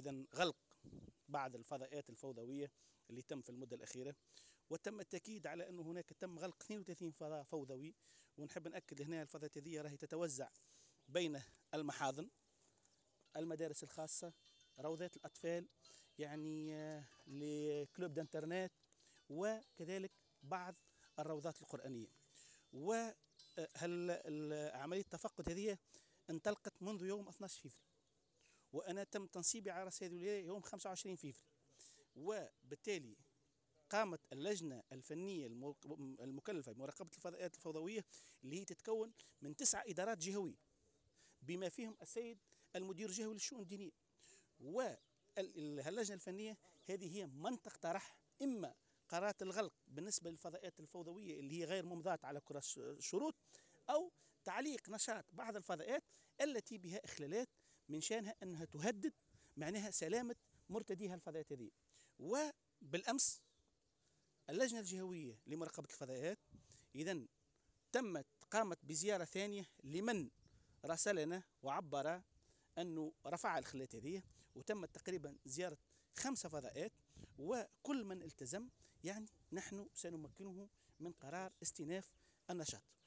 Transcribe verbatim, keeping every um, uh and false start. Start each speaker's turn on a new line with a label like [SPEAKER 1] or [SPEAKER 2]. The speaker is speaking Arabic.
[SPEAKER 1] إذا غلق بعض الفضائيات الفوضوية اللي تم في المدة الأخيرة، وتم التأكيد على أنه هناك تم غلق اثنين وثلاثين فضاء فوضوي. ونحب نأكد هنا الفضائيات هذه راهي تتوزع بين المحاضن، المدارس الخاصة، روضات الأطفال، يعني آه، لكلوب دانترنت، وكذلك بعض الروضات القرآنية. وهل عملية التفقد هذه انطلقت منذ يوم اثني عشر فبراير، وأنا تم تنصيبي على رئاسة هذه الولاية يوم خمسة وعشرين فبراير، وبالتالي قامت اللجنة الفنية المكلفة بمراقبة الفضائيات الفوضوية اللي هي تتكون من تسعة إدارات جهوية بما فيهم السيد المدير الجهوي للشؤون الدينية. واللجنة الفنية هذه هي من تقترح إما قرارات الغلق بالنسبة للفضائيات الفوضوية اللي هي غير ممضاة على كرة الشروط، أو تعليق نشاط بعض الفضائيات التي بها إخلالات من شأنها أنها تهدد معناها سلامة مرتديها الفضائيات هذه. وبالأمس اللجنة الجهوية لمراقبة الفضائيات إذن تمت قامت بزيارة ثانية لمن راسلنا وعبر أنه رفع الخلات هذه، وتمت تقريبا زيارة خمسة فضائيات، وكل من التزم يعني نحن سنمكنه من قرار استئناف النشاط.